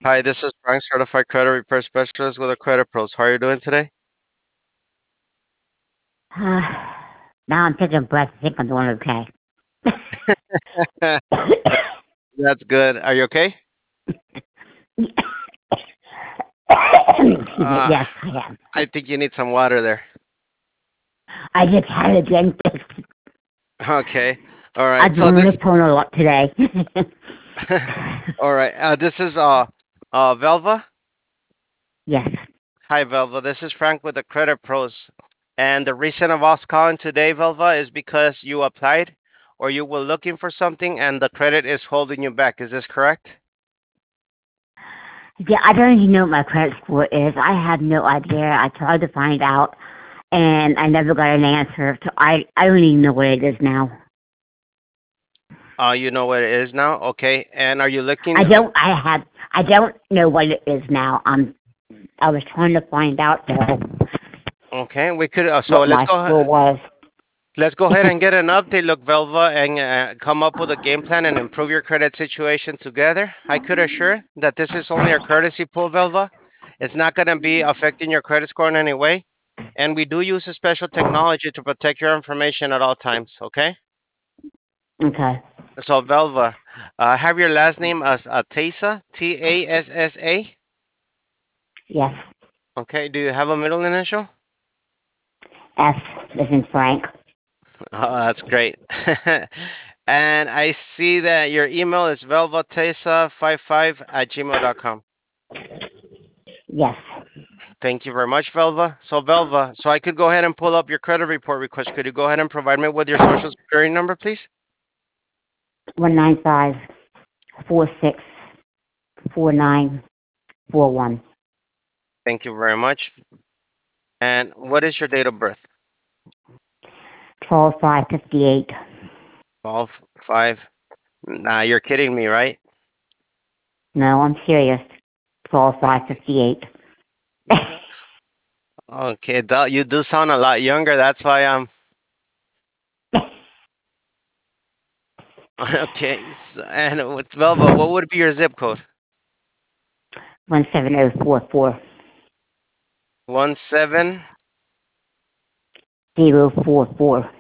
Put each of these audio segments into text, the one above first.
Hi, this is Frank, certified credit repair specialist with a Credit Pros. How are you doing today? Now I'm taking a breath. I think I'm doing okay. That's good. Are you okay? Excuse me. Uh, Yes, I am. I think you need some water there. I just had a dentist. Okay. All right. I've been So on the this. phone a lot today. All right. This is Velva. Yes. Hi, Velva. This is Frank with the Credit Pros. And the reason of us calling today, Velva, is because you applied or you were looking for something and the credit is holding you back. Is this correct? Yeah, I don't even know what my credit score is. I have no idea. I tried to find out, and I never got an answer. So I don't even know what it is now. You know what it is now. Okay. And are you looking? I don't know what it is now. I was trying to find out though Okay. We could. So what my score was. let's go ahead and get an update, look, Velva, and come up with a game plan and improve your credit situation together. I could assure that this is only a courtesy pool, Velva. It's not going to be affecting your credit score in any way. And we do use a special technology to protect your information at all times, okay? Okay. So, Velva, have your last name as Tasa, Tassa. Yes. Okay, do you have a middle initial? F is in Frank. Oh, that's great. And I see that your email is velvatesa55@gmail.com. Yes. Thank you very much, Velva. So, Velva, so I could go ahead and pull up your credit report request. Could you go ahead and provide me with your social security number, please? 195464941. Thank you very much. And what is your date of birth? 12558. 12 5. Nah, you're kidding me, right? No, I'm serious. 12558. Okay, you do sound a lot younger. That's why I'm. Okay, and with Velva, what would be your zip code? 17044. 17 044.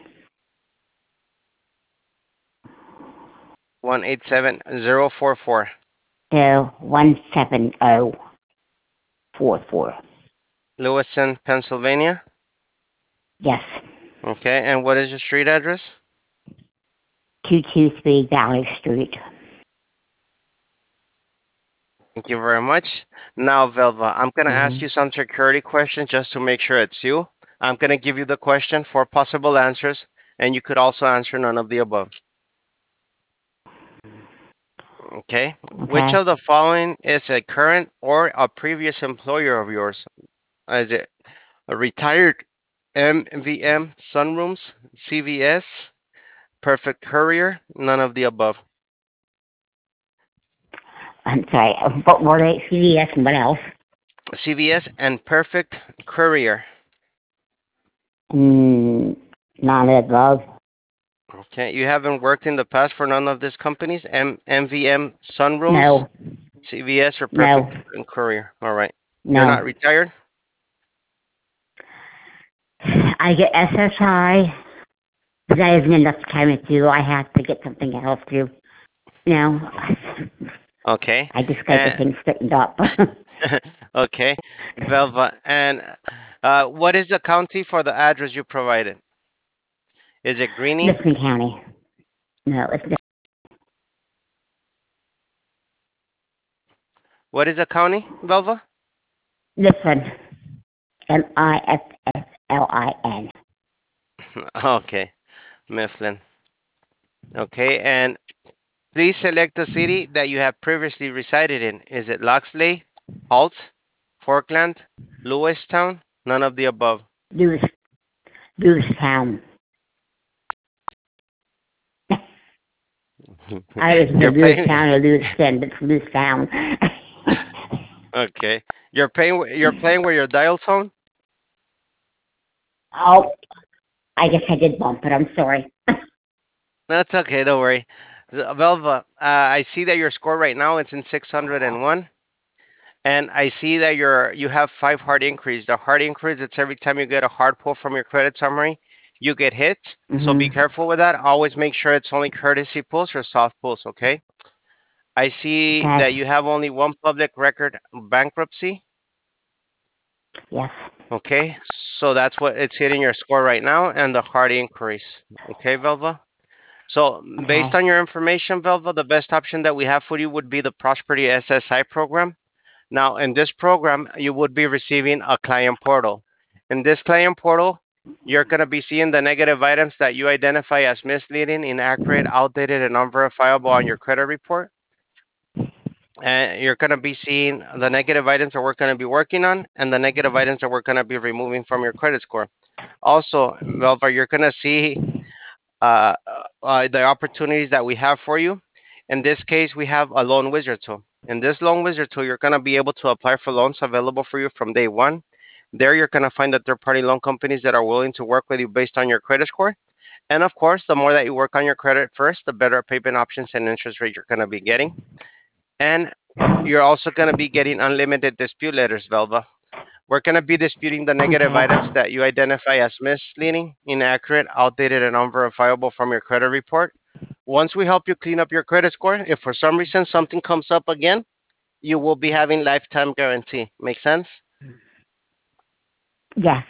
187044. So 17044. Lewiston, Pennsylvania. Yes. Okay, and what is your street address? 223 Valley Street. Thank you very much. Now, Velva, I'm going to ask Mm-hmm. you some security questions just to make sure it's you. I'm going to give you the question for possible answers, and you could also answer none of the above. Okay. Which Okay. of the following is a current or a previous employer of yours? Is it a retired MVM Sunrooms, CVS, Perfect Courier, none of the above? I'm sorry. What were they? CVS and what else? CVS and Perfect Courier. Mm, none of the above. Okay, you haven't worked in the past for none of these companies? MVM Sunrooms, No. CVS, or No. Perfect Courier. All right. You're No. not retired? I get SSI, but that isn't enough time to do. I have to get something else to, you know, Okay. I just got to get And things straightened up. okay, Velva. And what is the county for the address you provided? Is it Greeny? Mifflin County. No, it's What is the county, Velva? Mifflin. Mifflin. Okay, Mifflin. Okay, and please select the city that you have previously resided in. Is it Loxley, Holt, Forkland, Lewistown? None of the above. Lewis, Lewistown. I was in You're paying. Lewistown or Lewiston, but it's Lewistown. Okay, You're playing with your dial tone. Oh, I guess I did bump it. I'm sorry. That's okay. Don't worry. Velva, I see that your score right now it's in 601. And I see that you have 5 hard inquiries. The hard inquiries, it's every time you get a hard pull from your credit summary, you get hit. So be careful with that. Always make sure it's only courtesy pulls or soft pulls, okay? I see Okay. that you have only one public record bankruptcy. Yes. Okay, so that's what it's hitting your score right now, and the hard inquiries. Okay, Velva. So based Okay. on your information, Velva, the best option that we have for you would be the Prosperity SSI program. Now, in this program, you would be receiving a client portal. In this client portal, you're going to be seeing the negative items that you identify as misleading, inaccurate, outdated, and unverifiable on your credit report. And you're going to be seeing the negative items that we're going to be working on and the negative items that we're going to be removing from your credit score. Also, Velva, you're going to see the opportunities that we have for you. In this case, we have a loan wizard tool. In this loan wizard tool, you're going to be able to apply for loans available for you from day one. There, you're going to find the third party loan companies that are willing to work with you based on your credit score. And of course, the more that you work on your credit first, the better payment options and interest rate you're going to be getting. And you're also going to be getting unlimited dispute letters, Velva. We're going to be disputing the negative items that you identify as misleading, inaccurate, outdated, and unverifiable from your credit report. Once we help you clean up your credit score, if for some reason something comes up again, you will be having lifetime guarantee. Make sense? Yes.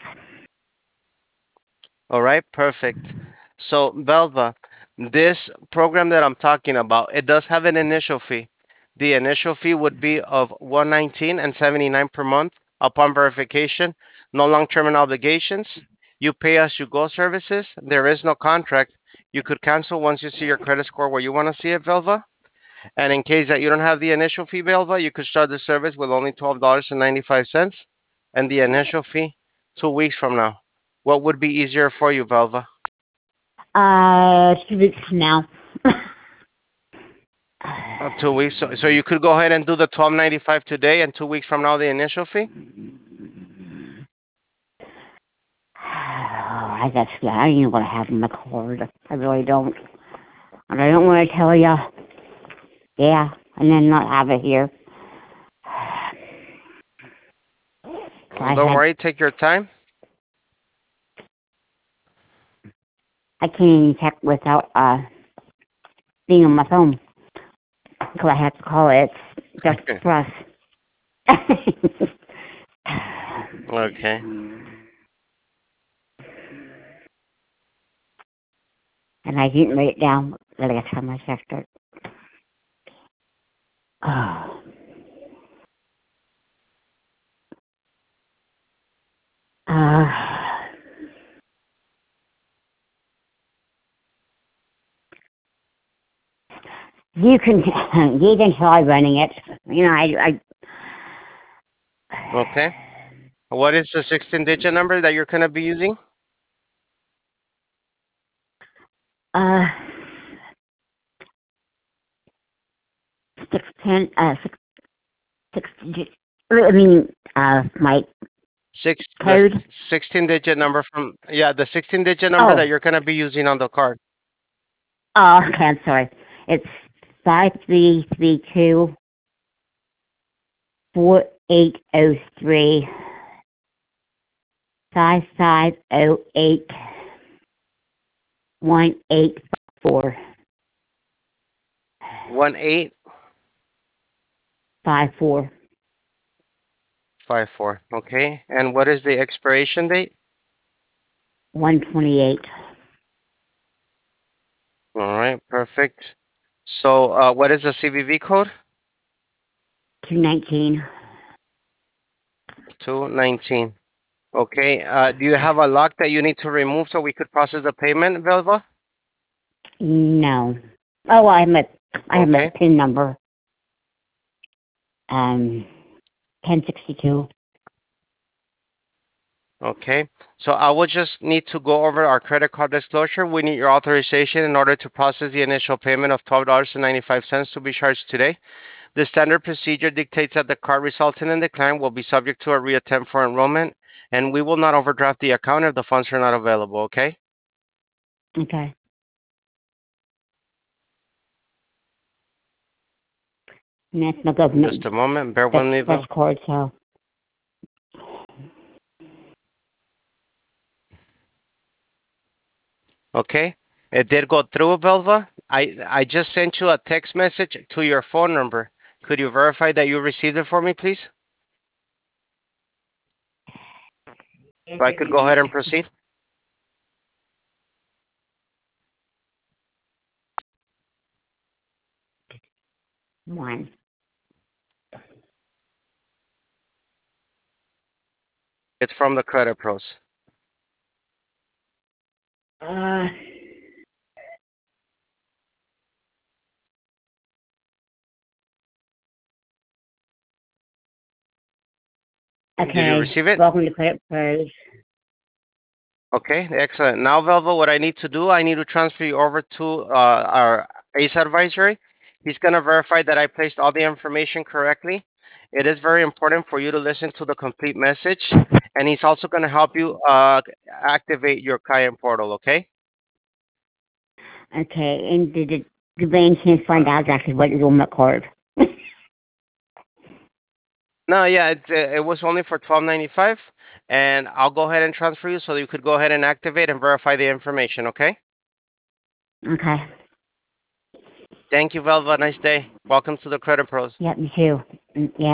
All right, perfect. So, Belva, this program that I'm talking about, it does have an initial fee. The initial fee would be of 119 and 79 per month upon verification. No long-term obligations. You pay as you go services. There is no contract. You could cancel once you see your credit score where you want to see it, Belva. And in case that you don't have the initial fee, Belva, you could start the service with only $12.95 and the initial fee 2 weeks from now. What would be easier for you, Belva? 2 weeks from now. 2 weeks. So you could go ahead and do the $12.95 today, and 2 weeks from now the initial fee. I guess I don't even want to have in my card. I really don't. And I don't want to tell you. Yeah, and then not have it here. Don't worry, take your time. I can't even check without being on my phone because I have to call it. It's just for us. Okay. And I didn't write it down the last time I checked it. Oh. You can try running it. You know, Okay. What is the 16-digit number that you're going to be using? uh, 610, 6, I mean, my code. The 16-digit number the 16-digit number that you're going to be using on the card. Oh, okay, I'm sorry. It's 5332 4803 5508 1854 1854. 54 Okay. And what is the expiration date? 128 All right. Perfect. So what is the CVV code? 219. 219. Okay. Do you have a lock that you need to remove so we could process the payment, Velva? No. Oh, I have Okay. a PIN number. 1062. Okay. So I will just need to go over our credit card disclosure. We need your authorization in order to process the initial payment of $12.95 to be charged today. The standard procedure dictates that the card resulting in decline will be subject to a reattempt for enrollment, and we will not overdraft the account if the funds are not available, okay? Okay. National government. Just a moment. Bear with me, That's Velva. card, so. Okay. It did go through, Velva. I just sent you a text message to your phone number. Could you verify that you received it for me, please? So I could go ahead and proceed. One. It's from the credit pros. Uh, Did you okay. receive it? Welcome to Credit Pros. Okay, excellent. Now, Velva, what I need to do, I need to transfer you over to our ACE advisory. He's going to verify that I placed all the information correctly. It is very important for you to listen to the complete message, and he's also going to help you activate your client portal, okay? Okay, and did the bank chance find out exactly what is on that card? No, yeah, it was only for $12.95, and I'll go ahead and transfer you so you could go ahead and activate and verify the information, okay? Okay. Thank you, Velva. Nice day. Welcome to the Credit Pros. Yep, me too. Yeah.